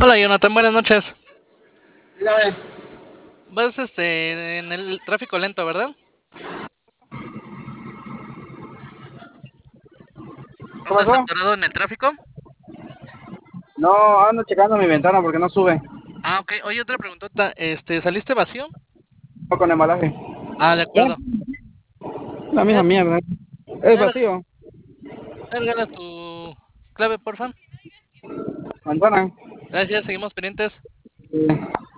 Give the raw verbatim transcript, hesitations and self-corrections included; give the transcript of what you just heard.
Hola Jonathan, buenas noches. Dígame, Vas este en el tráfico lento, ¿verdad? ¿qué ¿Andas pasó? atorado en el tráfico? No, ando checando mi ventana porque no sube. Ah, ok. Oye, otra preguntota. Este, ¿saliste vacío? No con embalaje. Ah, de ¿Eh? acuerdo. La misma ¿Me, mierda. Es me, vacío. me regalas tu clave, porfa? Ventana. Gracias, seguimos pendientes. Eh,